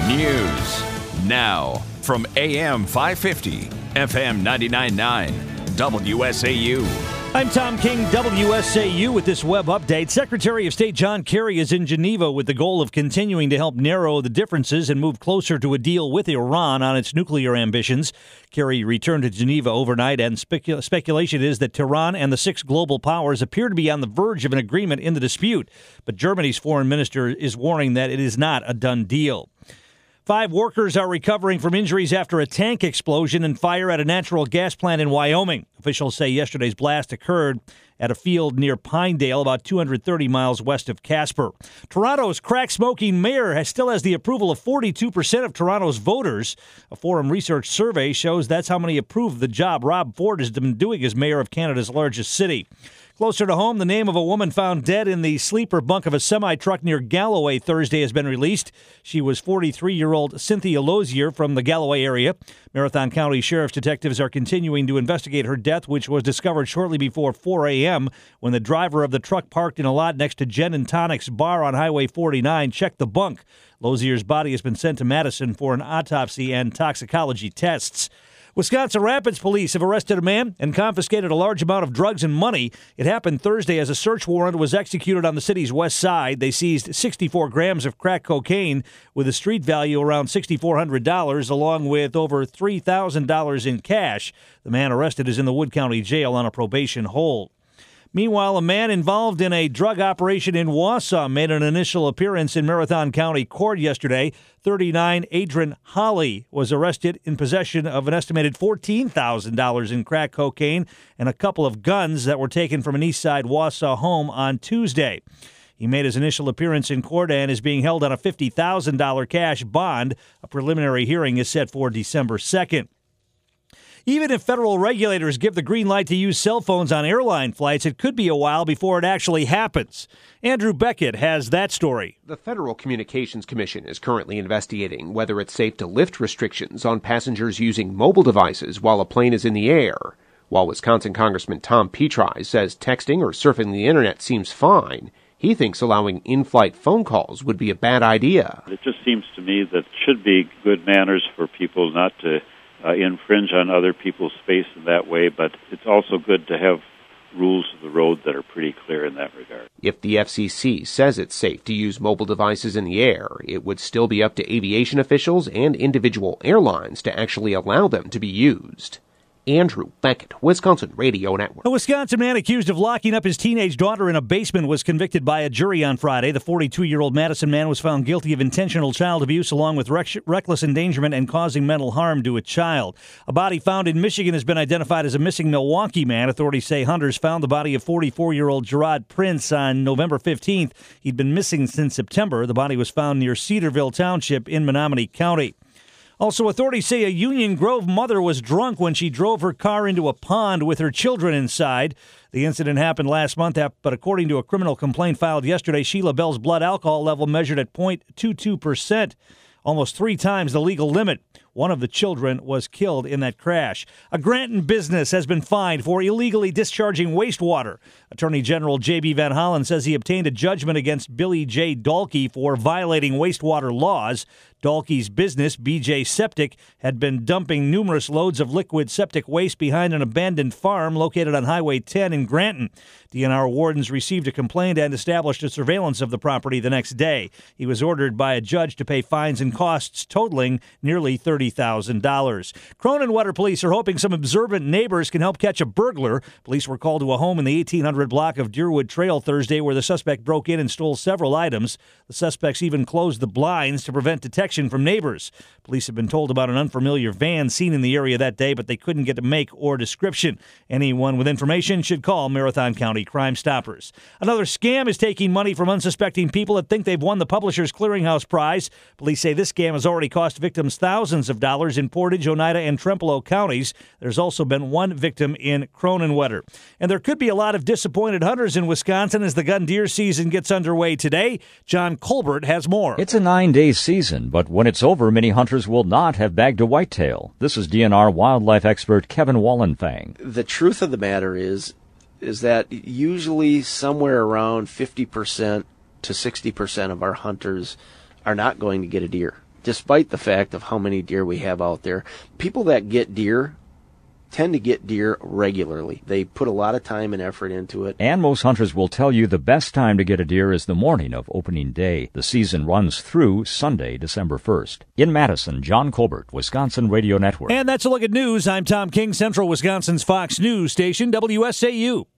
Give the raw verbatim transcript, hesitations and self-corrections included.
News now from A M five fifty, F M ninety-nine point nine, W S A U. I'm Tom King, W S A U, with this web update. Secretary of State John Kerry is in Geneva with the goal of continuing to help narrow the differences and move closer to a deal with Iran on its nuclear ambitions. Kerry returned to Geneva overnight, and specu- speculation is that Tehran and the six global powers appear to be on the verge of an agreement in the dispute. But Germany's foreign minister is warning that it is not a done deal. Five workers are recovering from injuries after a tank explosion and fire at a natural gas plant in Wyoming. Officials say yesterday's blast occurred at a field near Pinedale, about two hundred thirty miles west of Casper. Toronto's crack-smoking mayor has, still has the approval of forty-two percent of Toronto's voters. A Forum Research survey shows that's how many approve the job Rob Ford has been doing as mayor of Canada's largest city. Closer to home, the name of a woman found dead in the sleeper bunk of a semi-truck near Galloway Thursday has been released. She was forty-three-year-old Cynthia Lozier from the Galloway area. Marathon County Sheriff's detectives are continuing to investigate her death, which was discovered shortly before four a.m. when the driver of the truck parked in a lot next to Gin and Tonic's bar on Highway forty-nine checked the bunk. Lozier's body has been sent to Madison for an autopsy and toxicology tests. Wisconsin Rapids police have arrested a man and confiscated a large amount of drugs and money. It happened Thursday as a search warrant was executed on the city's west side. They seized sixty-four grams of crack cocaine with a street value around six thousand four hundred dollars, along with over three thousand dollars in cash. The man arrested is in the Wood County Jail on a probation hold. Meanwhile, a man involved in a drug operation in Wausau made an initial appearance in Marathon County Court yesterday. thirty-nine Adrian Holly was arrested in possession of an estimated fourteen thousand dollars in crack cocaine and a couple of guns that were taken from an East Side Wausau home on Tuesday. He made his initial appearance in court and is being held on a fifty thousand dollars cash bond. A preliminary hearing is set for December second. Even if federal regulators give the green light to use cell phones on airline flights, it could be a while before it actually happens. Andrew Beckett has that story. The Federal Communications Commission is currently investigating whether it's safe to lift restrictions on passengers using mobile devices while a plane is in the air. While Wisconsin Congressman Tom Petri says texting or surfing the internet seems fine, he thinks allowing in-flight phone calls would be a bad idea. It just seems to me that it should be good manners for people not to Uh, infringe on other people's space in that way, but it's also good to have rules of the road that are pretty clear in that regard. If the F C C says it's safe to use mobile devices in the air, it would still be up to aviation officials and individual airlines to actually allow them to be used. Andrew Beckett, Wisconsin Radio Network. A Wisconsin man accused of locking up his teenage daughter in a basement was convicted by a jury on Friday. The forty-two-year-old Madison man was found guilty of intentional child abuse along with rec- reckless endangerment and causing mental harm to a child. A body found in Michigan has been identified as a missing Milwaukee man. Authorities say hunters found the body of forty-four-year-old Gerard Prince on November fifteenth. He'd been missing since September. The body was found near Cedarville Township in Menominee County. Also, authorities say a Union Grove mother was drunk when she drove her car into a pond with her children inside. The incident happened last month, but according to a criminal complaint filed yesterday, Sheila Bell's blood alcohol level measured at zero point two two percent, almost three times the legal limit. One of the children was killed in that crash. A Granton business has been fined for illegally discharging wastewater. Attorney General J B Van Hollen says he obtained a judgment against Billy J. Dalkey for violating wastewater laws. Dalkey's business, B J Septic, had been dumping numerous loads of liquid septic waste behind an abandoned farm located on Highway ten in Granton. D N R wardens received a complaint and established a surveillance of the property the next day. He was ordered by a judge to pay fines and costs totaling nearly thirty thousand dollars. Cronenwetter police are hoping some observant neighbors can help catch a burglar. Police were called to a home in the eighteen hundred block of Deerwood Trail Thursday where the suspect broke in and stole several items. The suspects even closed the blinds to prevent detection from neighbors. Police have been told about an unfamiliar van seen in the area that day, but they couldn't get a make or description. Anyone with information should call Marathon County Crime Stoppers. Another scam is taking money from unsuspecting people that think they've won the Publishers Clearinghouse Prize. Police say this scam has already cost victims thousands of dollars in Portage, Oneida, and Trempealeau counties. There's also been one victim in Cronenwetter. And there could be a lot of disappointed hunters in Wisconsin as the gun deer season gets underway today. John Colbert has more. It's a nine-day season, but when it's over, many hunters will not have bagged a whitetail. This is D N R wildlife expert Kevin Wallenfang. The truth of the matter is, is that usually somewhere around fifty percent to sixty percent of our hunters are not going to get a deer. despite the fact of how many deer we have out there, people that get deer tend to get deer regularly. They put a lot of time and effort into it. And most hunters will tell you the best time to get a deer is the morning of opening day. The season runs through Sunday, December first. In Madison, John Colbert, Wisconsin Radio Network. And that's a look at news. I'm Tom King, Central Wisconsin's Fox News station, W S A U.